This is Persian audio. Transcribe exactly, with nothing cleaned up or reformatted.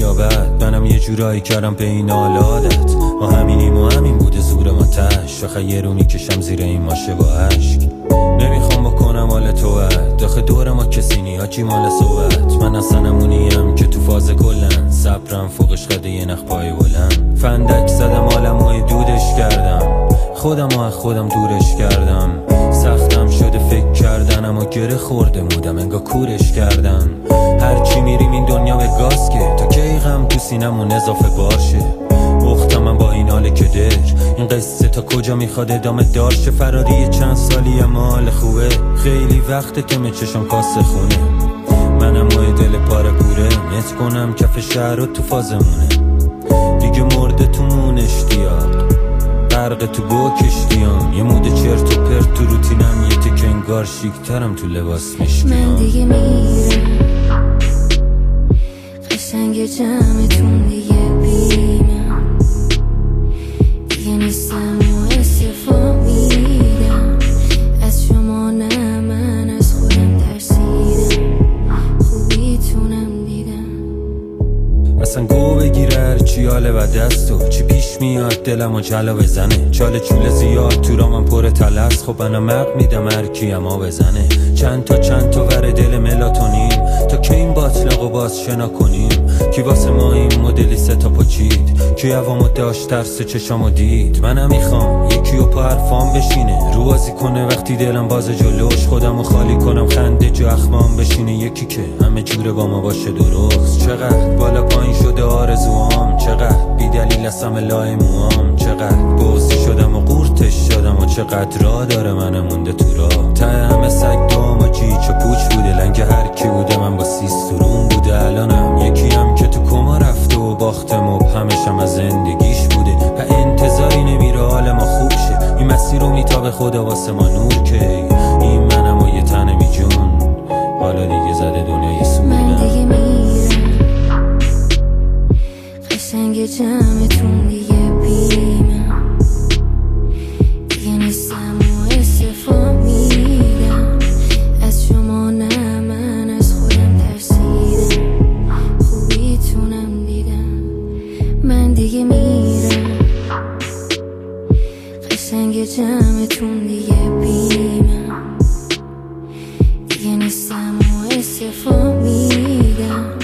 یا بد، منم یه جورایی کردم به این عادت. ما همینیم و همین بوده زور ما تش، آخه یه رو میکشم زیر این ماشه با عشق. نمیخوام بکنم حال تو ود، داخل دور ما کسی نی هاچی مال صحبت. من اصلا نمونیم که تو فاز کلن، صبرم فوقش قده یه نخ پای بلند. فندک زدم عالمو دودش کردم، خودم و از خودم دورش کردم. سختم شده فکر کردن اما گره خورده مودم انگار کورش کردن. هرچی میریم این دنیا به گاز که تا کی غم تو سینمون اضافه بارشه. اختم من با این حاله که در این قصه تا کجا میخواد ادامه دارشه. فراری چند سالی اما حال خوبه، خیلی وقت تمه چشم کاسه خونه. منم مای دل پاره پوره، نت کنم کف شهر و تو فازمونه. دیگه مرده تو مون اشتیاق، غرق تو گو کشتیام. یه مود چرت و پرت تو روتینم، یه تک انگار شیکترم تو لباس مشکیام. من دیگه میرم قشنگ جمعتون دیگه بیمم، دیگه نیستم و استفا میدم از شما. نه من از خودم ترسیدم، خوبیتونم دیدم. اصلا گو بگیره هرچی حاله و دستو چی پیش میاد دلم و جلا بزنه. چاله چوله زیاد تو را من پر تلس، خب انا مق میدم هرکی اما بزنه. چند تا چند تا ور دل ملاتونین، تا که این باطلاق و باز شنا کنیم. کی واسه ما این مدلی ستا پاچید، کی هوامو داشت ترس چشامو دید. منم میخوام یکی و پا حرفام بشینه، رو بازی کنه وقتی دلم باز جلوش. خودمو خالی کنم خنده جو اخمام بشینه، یکی که همه جوره با ما باشه درست. چقدر بالا پایین شده آرزوام، چقدر بی دلیل اسم لای موام. چقدر بوسی شدم و قورتش شدم و چقدر را داره من مونده تو را. ته همه سگ دوم و چیچ و پوچ بوده، لنگ هر کی بوده من با سیسترون بوده. الانم یکی هم که تو کما رفته و باختم و همشم از زندگیش بوده. و انتظاری نمیره حال ما خوب شه، این مسیر رو میتابه خدا واسه ما نور که. این منم و یه تنمی جون، حالا دیگه زده دنیای سودم. من دیگه میرم قشنگ جمعتون دیگه بیمم، دیگه نیستم و استفا میدم از شما. نه من از خودم ترسیدم، خوبیتونم دیدم. من دیگه میرم قشنگ جمعتون دیگه بیمم، دیگه نیستم و استفا میدم